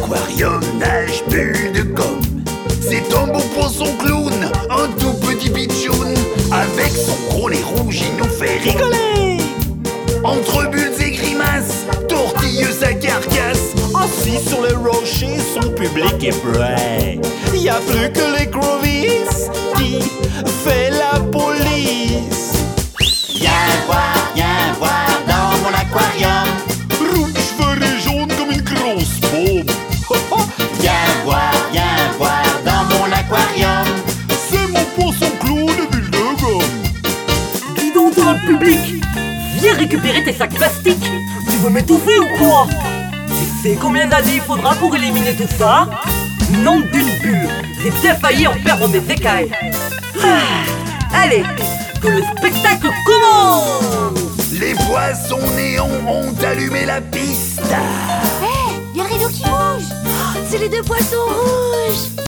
aquarium nage bulle de gomme. C'est un beau poisson clown, un tout petit pitchoun. Avec son gros nez rouge, il nous fait rigoler. Entre bulles et grimaces, tortille sa carcasse. Assis sur les rochers, son public est prêt. Y a plus que les Grovies qui fait la police. Viens voir dans mon aquarium. Rouge, vert et jaune comme une grosse bombe. Viens voir dans mon aquarium. C'est mon poisson clown de bulles de gomme. Dis donc dans le public, viens récupérer tes sacs plastiques. Tu veux m'étouffer ou quoi? Tu sais combien d'années il faudra pour éliminer tout ça? Nom d'une bulle, j'ai bien failli en perdre mes écailles. Allez, que le spectacle commence! Les poissons néons ont allumé la piste. Hé, y a un rideau qui bouge. C'est les deux poissons rouges.